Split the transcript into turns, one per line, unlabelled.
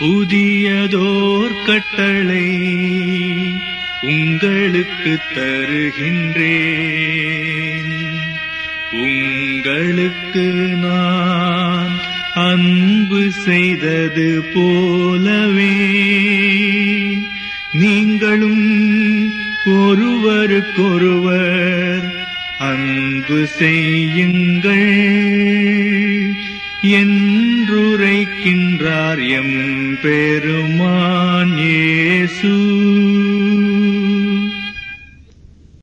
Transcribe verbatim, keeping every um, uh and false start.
புதியதோர் கட்டளை உங்களுக்கு தருகின்றேன். உங்களுக்கு நான் அன்பு செய்தது போலவே நீங்களும் ஒருவருக்கொருவர் அன்பு செய்யுங்கள் என்றுரைக்கின்றார் எம் பெருமான் இயேசு.